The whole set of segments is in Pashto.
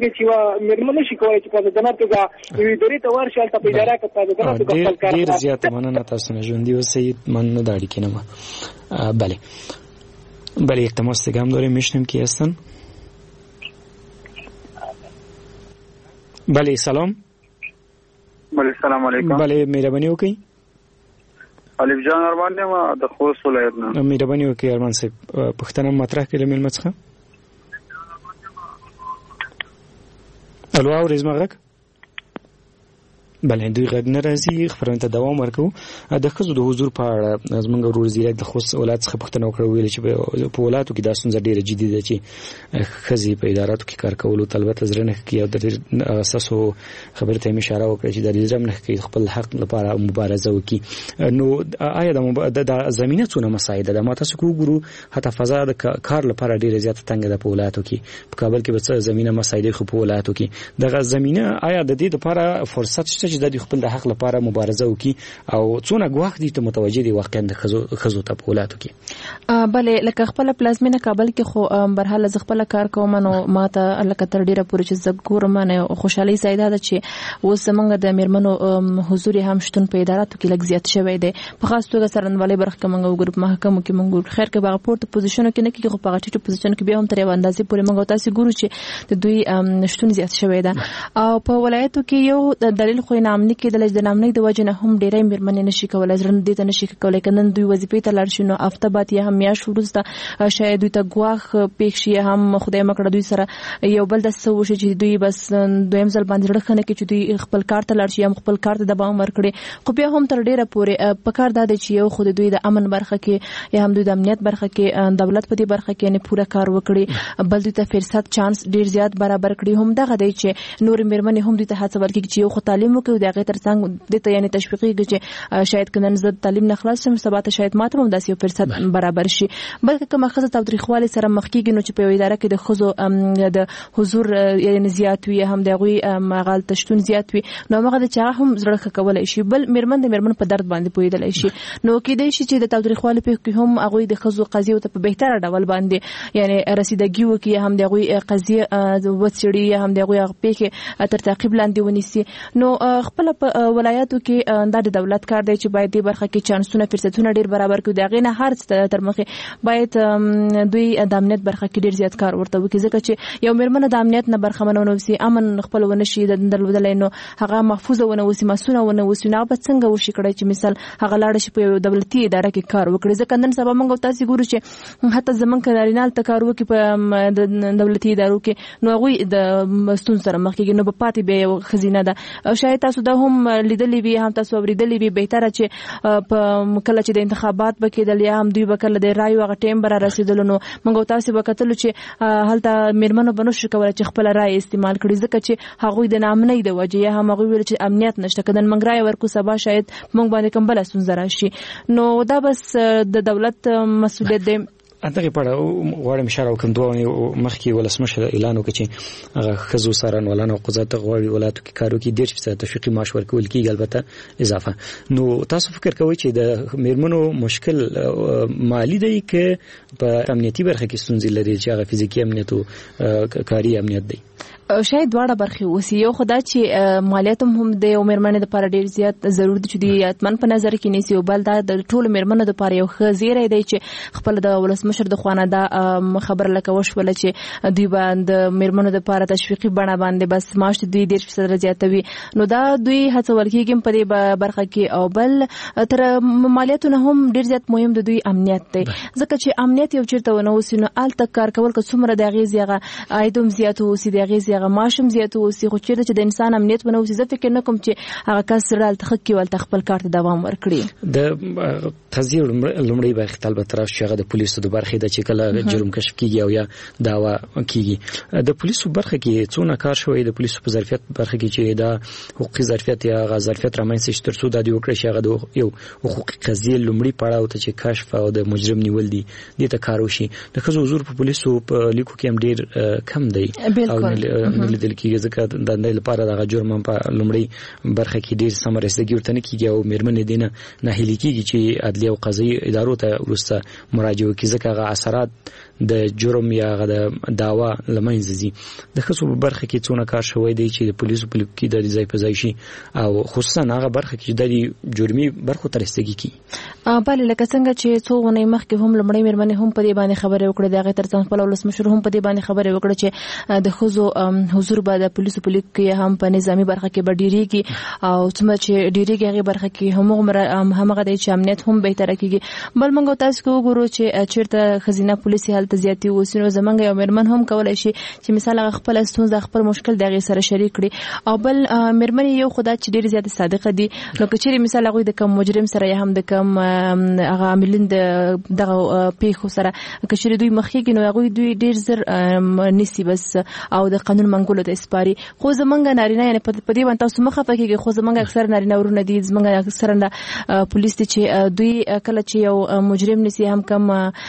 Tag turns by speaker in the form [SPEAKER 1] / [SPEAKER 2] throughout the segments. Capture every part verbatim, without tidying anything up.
[SPEAKER 1] کې چې مېرمن نشي کولی چې په ځانګړې توګه یوې ادارې ته ورشي هلته په اداره کې په ځانګړې توګه خپل کار
[SPEAKER 2] ډېر زیاته مننه تاسو نه ژوندي اوسئ مننه د اړیکې نه بله بله یک تماس دیگه هم داریم میشنیم کی هستن بله سلام
[SPEAKER 3] بله سلام علیکم
[SPEAKER 2] بله مهرباني وکړئ
[SPEAKER 3] الف جان ارمان یم د خوست ولایت نه
[SPEAKER 2] مهرباني وکړئ ارمان صاحب پوښتنه مطرح کړئ له مېلمه څخه الو اورئ زما غږ بله دوی غږ نه راځي خبرونه ته دوام ورکوو د ښځو د حضور په اړه زموږ ورور زیرک د خوست ولایت څخه پوښتنه وکړه ویل چې په ولایتو کې دا ستونزه ډېره جدي ده چې ښځې په اداراتو کې کار کولو ته البته زړه نه ښه کوي او د ستاسو خبرې ته یې اشاره وکړه چې د زړه نه ښه کوي خپل حق لپاره مبارزه وکړي نو آیا د زمینه څونه مساعده ده ما تاسو که وګورو حتی فضا د کار لپاره ډېره زیاته تنګه ده په ولایتو کې په کابل کې به څه زمینه مساعده خو په ولایتو کې دغه زمینه آیا د دې لپاره فرصت شته چې د خپل د حق لپاره مبارزه وکړي او څونه ګواښ دي ته متوجه دي واقعا د ښځو ته په ولایتو کې
[SPEAKER 4] بله لکه خپله پلازمینه کابل کې خو برحاله زه خپله کار کوم نو ما ته لکه تر ډېره پورې چې زه ګورم نه خوشحالۍ ځای دا ده چې اوس زموږ د مېرمنو حضور هم شتون په اداراتو کې لږ زیات شوی دی په خاص توګه څارنوالۍ برخه کې موږ وګورو په محکمو کې موږ ګورو خیر که په هغه پورته پوزیشنو کې نه کېږي خو په هغه ټیټو پوزیشنو کې بیا هم تر یوه اندازې پورې موږ تاسې ګورو چې د دوی شتون زیات شوی ده او په ولایتو کې یو دلیل خو یې نامني کېدلی چې د نامنۍ د وجې نه هم ډېری مېرمنې نشي کولی زړه دې ته نشي کولی که نن دوی وظیفې ته لاړ شي نو هفته بعد یا هم میاشت وروسته شاید دوی ته ګواښ پېښ شي هم خدای مه کړه دوی سره یو بل داسې څه وشي چې دوی بس دویم ځل باندې زړه ښه نه کړي چې دوی خپل کار ته لاړ شي یا خپل کار ته دوام ورکړي خو بیا هم تر ډېره پورې پکار دا دی چې یو خو د دوی د امن برخه کې یا هم دوی د امنیت برخه کې دولت په دې برخه کې یعنې پوره کار وکړي بل دوی ته فرصت چانس ډېر زیات برابر کړي هم دغه دی چې نورې مېرمنې هم دوی ته هڅه ورکړي چې یو خو تعلیم وکړي د هغې تر څنګ دې ته یعنې تشویقېږي چې شاید که نن زه تعلیم نه خلاص شم سبا ته شاید ما ته هم داسې یو فرصت برابر شي بلکې کومه ښځه تاوتریخوالي سره مخ کېږي نو چې په یوه اداره کې د ښځو د حضور یعنې زیات وي هم د هغوی هغه هلته شتون زیات وي نو هماغه دی چې هغه هم زړه ښه کولی شي بل مېرمن د مېرمن په درد باندې پوهېدلی شي نو کېدی شي چې د تاوتریخوالي پېښو کې هم هغوی د ښځو قضیو ته په بهتره ډول باندې یعنې رسیدګي وکړي یا هم د هغوی قضیې وڅېړي یا هم د هغوی هغه پېښې تر تعقیب لاندې ونیسي نو خپله په ولایاتو کې دا د دولت کار دی چې باید دې برخه کې چانسونه فرصتونه ډېر برابر کړي د هغې نه هر څه تر مخې باید دوی د امنیت برخه کې ډېر زیات کار ورته وکړي ځکه چې یو مېرمنه د امنیت نه برخمنه ونه اوسي امن خپل ونه شي درلودلی نو هغه محفوظه ونه اوسي مسؤونه ونه اوسي نو هغه به څنګه وشي کړی چې مثال هغه لاړه شي په یو دولتي اداره کې کار وکړي ځکه نن سبا موږ تاسې ګورو چې حتی زموږ که نارینه هلته کار وکړي په دولتي ادارو کې نو هغوی د ستونزو سره مخ کېږي نو به پاتې بیا یو ښځینه ده شاید تاسو دا هم لیدلي وي هم تاسو اورېدلي وي بهتره چې په کله چې د انتخابات به کېدل یا هم دوی به کله د رایو هغه ټایم به را رسېدلو نو موږ تاسې به کتلو چې هلته مېرمنو به نشو کولی چې خپله رایه استعمال کړي ځکه چې هغوی د ناامنۍ د وجې یا هم هغوی ویل چې امنیت نشته که نن موږ رایه ورکړو سبا شاید موږ باندې کوم بله ستونزه راشي نو دا بس د دولت مسؤلیت دی
[SPEAKER 2] دغه په اړه غواړم اشاره وکړم دوه مخکې ولسمشر اعلان وکړ چې هغه ښځو څارنوالان او قضات ته غواړي ولایتو کې کار وکړي دېرش فیصده تشویقي معاش ورکول کېږي البته اضافه نو تاسو فکر کوئ چې د مېرمنو مشکل مالی دی که په امنیتي برخه کې ستونزې لري چې هغه فزیکي امنیت او کاري امنیت دی
[SPEAKER 4] شاید دواړه برخې اوسي یو خو دا چې مالیات هم د یو مېرمنې دپاره ډېر زیات ضرور دي چې دوی حتمن په نظر کې نیسي او بل دا د ټولو مېرمنو دپاره یو ښه زیری دی چې خپله د ولسمشر د خوانه دا خبره لکه وشوله چې دوی به د مېرمنو دپاره تشویقي بڼه باندې بس معاش دوی دېرش فیصده زیاتوي نو دا دوی هڅول کېږي په دې برخه کې او بل تر مالیاتو نه هم ډېر زیات مهم د دوی امنیت دی ځکه چې امنیت یو چېرته ونه اوسي نو هلته کار کول که څومره د هغې زیغه عاید هم زیات اوسي د هغې هغه ماشم زیات اوسي خو چېرته چې د انسان امنیت ونه اوسي زه فکر نه کوم چې هغه کس زړه هلته ښه کړي هلته خپل کار ته دوام ورکړي
[SPEAKER 2] د قضیې لومړۍ برخې ته البته راشو چې هغه د پولیسو د برخې ده چې کله جرم کشف کېږي او یا دعوه کېږي د پولیسو برخه کې څونه کار شوی د پولیسو په ظرفیت برخه کې چې دا حقوقي ظرفیت یا هغه ظرفیت رامنځته شي تر څو دا دې وکړي چې هغه د یو حقوقي قضیې لومړي پړاو ته چې کشف او د مجرم نیول دي دې ته کار وشي د ښځو حضور په پولیسو په لیکو کې هم ډېر کم دی او نه لیدل کېږي ځکه د دې لپاره دغه جرم په لومړۍ برخه کې ډېر سمه رسیدګي ورته نه کېږي او مېرمنې دې نه ناهیلې کېږي چې عدلیه او قضایي ادارو ته وروسته مراجعه وکړي ځکه هغه اثرات د جرم یا د داوا لمنځ زی د خصو په برخه کې څونه کار شوی دی چې د پولیسو په کې د ځای په ځای شي او خصوصا هغه برخه کې د جرمي برخو ترستګي کی
[SPEAKER 4] بل لکه څنګه چې څو ونې مخکې هم لمړی مېرمنې هم په دې باندې خبرې وکړې د هغه ترڅنګ خپل ولسمشر هم په دې باندې خبرې وکړه چې د خزو حضور به د پولیسو په لیک کې هم په نظامی برخه کې ډیریږي او څومره چې ډیریږي هغه برخه کې هم همغه د امنیت هم به تر کېږي بل موږ تاسو کو ګورو چې چیرته خزینه پولیسي حالت زیاتی وسینو زمونږ یو مېرمن هم کولای شي چې مثال هغه خپل ستونزه خپل مشکل دغه سره شریک کړي او بل مېرمن یو خدای چې ډیر زیات صادقه دي نو کچېری مثال هغه د کم مجرم سره هم د کم هغه عاملین دغه پیښو سره کچېری دوی مخکې نو هغه دوی ډیر زر نسی بس او د قانون منګولو د اسپاري خو زمونږ نارینه یعنی په دې باندې تاسو مخه پکې خو زمونږ اکثر نارینه ورونه دي زمونږ اکثر نه پولیس چې دوی کله چې یو مجرم نسی هم کم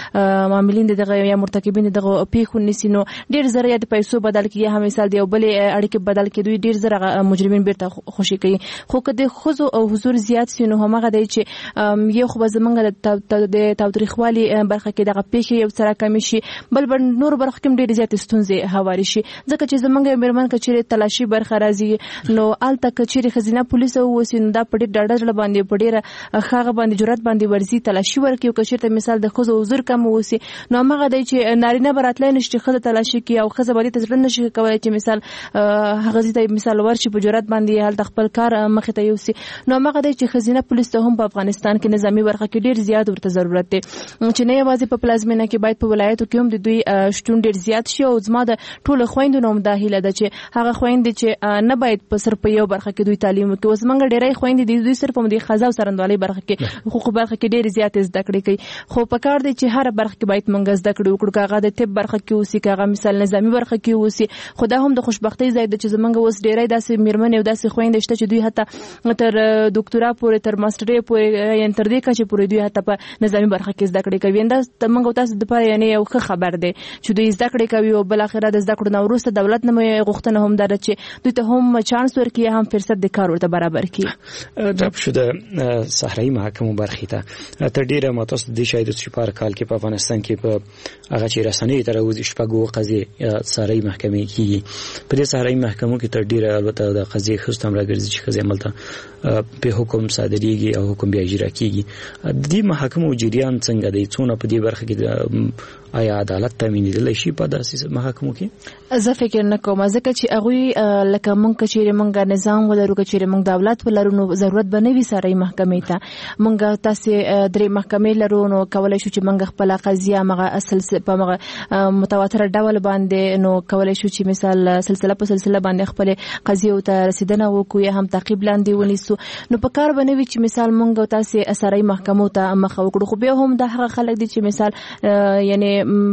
[SPEAKER 4] عاملین دغه یا مرتکبین دغه پیښو نسی نو ډیر زر یا د پیسو بدل کې هم مثال دی او بل اړیکې بدل کې دوی ډیر زر مجرمین بیرته خوشي کوي خو کله خو او حضور زیات شي نو همغه دی چې یو خو زمونږ د تاریخوالي برخه کې دغه پیښې یو سره کم شي بل بل نور برخه کې ډیر زیات ستونزې هواري شي ځکه چې زمونږ مېرمن کچېره تلاشي برخه راځي نو الته کچېره خزینه پولیس او وسین دا په ډېر ډاډه باندې په ډېر خاغه باندې جرأت باندې ورزي تلاشي ورکي او کچېره مثال د خزو حضور کم وسی نو هغه دی چې نارینه براتلای نشي خزه تلاشي کی او خزه باندې تجربه نشي کولای چې مثال هغه دې مثال ورشي په جرأت باندې حالت خپل کار مخ ته یوسي نو هغه دی چې خزینه پولیس ته هم په افغانستان کې نظامی برخه کې ډېر زیات ورته ضرورت دی چې نه یوازې په پلازمینه کې باید په ولایتو کې هم د دوی شتون ډېر زیات شي او زما د ټول خويندو نوم د هیله ده چې هغه خويندې چې نه باید په سر په یو برخه کې دوی تعلیم وکړي اوس موږ ډېرای خويندې دي دوی صرف په دې خزا او سرندوالي برخه کې حقوق برخه کې ډېر زیات زده کړې کوي خو په کار دی چې هر برخه کې باید موږ زده کړو وکړو کاغه د طب برخه کې اوسې کاغه مثال نظامی برخه کې اوسې خدا هم د خوشبختۍ ځای د چې زمونږ اوس ډېرای داسې میرمن او داسې خويندې شته چې دوی حتی تر ډاکټرا پورې تر ماسترۍ پورې یا تر دې کچې پورې دوی حتی په نظامی برخه کې زده کړې کوي دا موږ تاسو د پاره یعنی یو ښه خبر دی چې دوی زده کړې کوي او بل اخر د زده کړو نو وروسته دولت نه غوښتنه هم ده چې دوی ته هم چانس ورکړي هم فرصت د کار ورته برابر کړي
[SPEAKER 2] دا په شوده صحرایي محکمو برخې ته تر ډیره متوسط د شاید چې په کال کې په افغانستان کې په هغه چې رسنۍ تر اوس شپږو قضیې صحرایي محکمې کیږي په دې صحرایي محکمو کې تر ډیره البته د قضیې خستم راګرځي چې قضیې عملته په حکم صادریږي او حکم بیا اجرا کیږي د دې محکمو جریان څنګه دی څونه په دې برخه کې آیا عدالت تامینېدل شي په داسې محکمو کې
[SPEAKER 4] زه فکر نه کوم ځکه چې هغه لکه مونږ چې مونږ نظام ولرو چې مونږ دولت ولرو نو ضرورت به نه وي سره محکمې ته مونږ تاسو درې محکمې لرو نو کولای شو چې مونږ خپل قضیه مغه اصل په مغه متواتر ډول باندې نو کولای شو چې مثال سلسله په سلسله باندې خپل قضیه ته رسیدنه وکړو یا هم تعقیب لاندې ونیسو نو په کار باندې وي چې مثال مونږ تاسو سره محکمو ته مخ وکړو خو به هم د هغه خلک دي چې مثال یعنی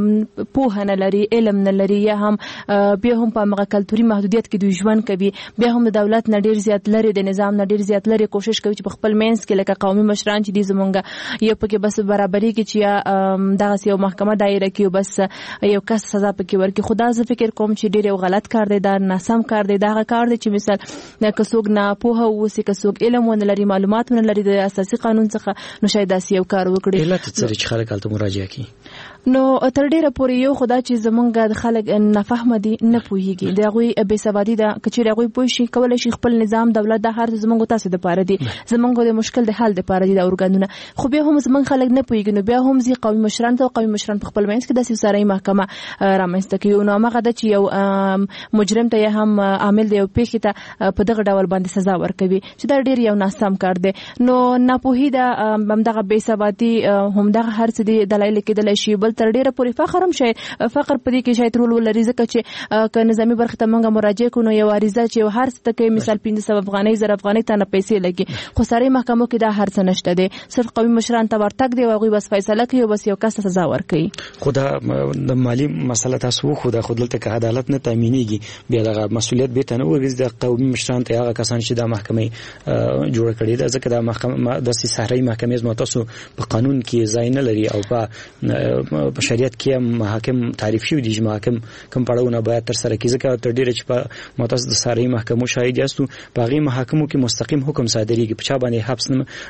[SPEAKER 4] پوهه نه لري علم نه لري یا هم بیا هم په مغه کلتوري محدودیت کې دوی ژوند کوي بیا هم د دولت نه ډیر زیات لري د نظام نه ډیر زیات لري کوشش کوي چې په خپل مینس کې لکه قومي مشران چې دي زمونږ یو پکې بس برابرۍ کې چې یا دغه یو محکمه دایره کې بس یو کس سزا پکې ورکړي خدا زه فکر کوم چې ډیر یو غلط کار دی دا ناسم کار دی دا کار دی چې مثال نه کڅوګ نه پوهه وسی کڅوګ علم ونه لري معلومات ونه لري د اساسي قانون څخه نو شاید داسې یو کار وکړي
[SPEAKER 2] علت څه چې خلک الته مراجعه کوي
[SPEAKER 4] نو تر ډیره پورې یو خدا چې زمونږ د خلک نه فهم دي نه پوهیږي دا غوي بے سوادي دا کچې غوي پوه شي کولای شي خپل نظام دولت د هر زمونږ تاسو د پاره دي زمونږ د مشکل د حل د پاره دي د اورګانونه خو بیا هم زمونږ خلک نه پوهیږي نو بیا هم زی قومي مشران ته قومي مشران په خپل منځ کې د سیاسي محکمه رامنځته کوي نو هغه د چې یو مجرم ته هم عامل دی او پیښه ته په دغه ډول باندې سزا ورکوي چې دا ډیر یو ناسم کار دی نو ناپوهي دا همدغه بے سوادي همدغه هر څه دی دلایل کې د لشي بل تر ډیره پورې فخر هم شي فقر په دې کې شاید رول ولري ځکه چې ک نظامی برخه ته موږ مراجعه کوو یو عریضه چې هر څه کې مثال پنځه سوه افغانۍ زر افغانۍ ته نه پیسې لګي خو ساري محکمو کې دا هر څه نشته دي صرف قومي مشران ته ورتګ دی او هغه بس فیصله کوي بس یو کس سزا ورکوي
[SPEAKER 2] خدا د مالی مسله تاسو خو د خودلته کې عدالت نه تامینېږي بیا د مسولیت به تنه ورګز د قومي مشران ته هغه کسان چې د محکمې جوړ کړي دا ځکه د محکمه د سحري محکمې زما تاسو په قانون کې ځای نه لري او په په شریعت کې محاکم تعریف شوی دي چې محاکم کوم پړاوونه باید تر سره کیږي ځکه تر ډیره چې په متصل د ساري محکمو شاهد یاستو په هغه محاکمو کې مستقیم حکم صادریږي په چا باندې حبس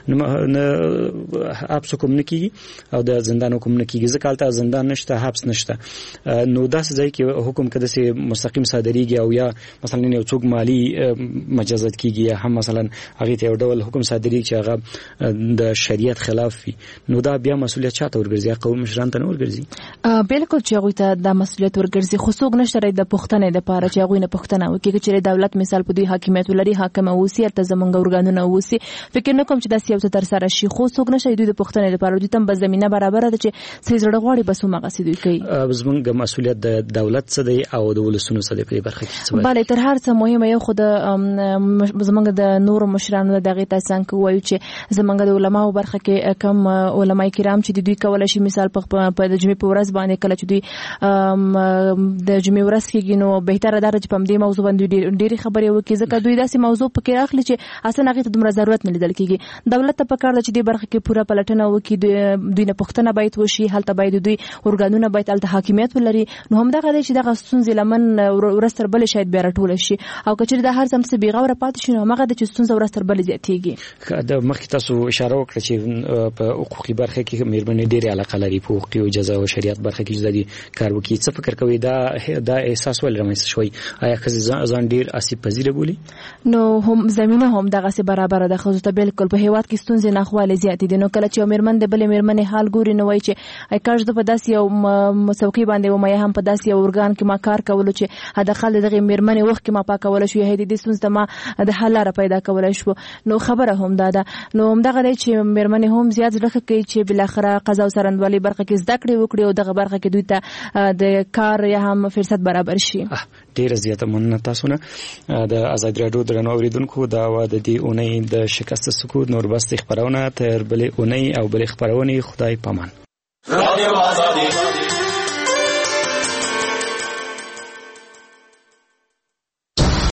[SPEAKER 2] نه حبس حکم نه کیږي او د زندان حکم نه کیږي ځکه حالت زندان نشته حبس نشته نو دا ځای کې حکم کده سي مستقیم صادریږي او یا مثلا یو څوک مالی مجازات کیږي یا هم مثلا هغه ته یو ډول حکم صادریږي چې هغه د شریعت خلاف وي نو دا بیا مسؤلیت چاته ورګرځي قوم مشران ته نه ورګرځي
[SPEAKER 4] بالکل چې هغه ته د مسؤلیت ورګرځي خو څوک نشته د پښتنې د پاره چې هغه نه پښتنه وکړي چې دولت مثال په دوی حاکمیت ولري حاکم اوسي ته زمونږ ورګانونه اوسي فکر نه کوم چې د سیاست تر سره شي خو څوک نشي دوی د پښتنې لپاره دوی تم په زمينه برابر ده چې سې زړه غواړي بس ما غسي دوی کوي
[SPEAKER 2] زمونږ مسؤلیت د دولت څخه دی او د ولسونو څخه دی په برخه کې
[SPEAKER 4] بله تر هر څه مهمه یو خو د زمونږ د نور مشرانو دغه تاسو څنګه وایو چې زمونږ د علماو برخه کې کم علماي کرام چې دوی کولای شي مثال په د جمعې په ورځ باندې کله چې دوی د جمعې ورځ کې نو بهتره ده چې په دې موضوع باندې ډېری خبرې وکړي ځکه دوی داسې موضوع پکې اخلي چې اصلا هغه ته دومره ضرورت نه لیدل کیږي دولت ته پکار ده چې دې برخه کې پوره پلټنه وکړي دوی نه پښتنه باید وشي هلته باید دوی ورګانونه باید هلته حاکمیت ولري نو هم دغه چې دغه ستونزې لمن ورستر بل شاید بیا راټول شي او کچې د هر څه څه بیغوره پاتې شي نو هغه د چې ستونزې ورستر بل زیاتېږي
[SPEAKER 2] د مخکې تاسو اشاره وکړه چې په حقوقي برخه کې مېرمنې ډېرې علاقه لري په حقوقي او جزا او شریعت برخه کې ځدي کار وکړي څه فکر کوي دا دا احساس ول رامنځته شوی آیا ښځې ځان ډېر آسیب پذیره بولي
[SPEAKER 4] نو هم زمينه هم دغه سي برابر ده خو ته بالکل په هیواد کې ستونزې نه خواله زیات دي نو کله چې مېرمن د بلې مېرمنې حال ګوري نو وایي چې اي کاش د په داسې یو مسوقي باندې و مې هم په داسې یو ورګان کې ما کار کولو چې هداخل دغه مېرمنې وخت کې ما پاکول شو هدي د ستونزې ما د حل لپاره پیدا کولای شو نو خبره هم ده نو هم دغه چې مېرمنې هم زیات ځکه کوي چې بل اخره قضا او سرندوالي برخه کې زده کړې وکړي او دغه برخه کې دوی ته د کار یا هم فرصت برابر شي
[SPEAKER 2] ډیره زیاته مننه تاسو نه د آزاد رادیو درنو اوریدونکو دا و د دې اونۍ د شکست سکوت نور بس خبرونه تر بلې اونۍ او بلې خبرونه خدای پامان رادیو آزادي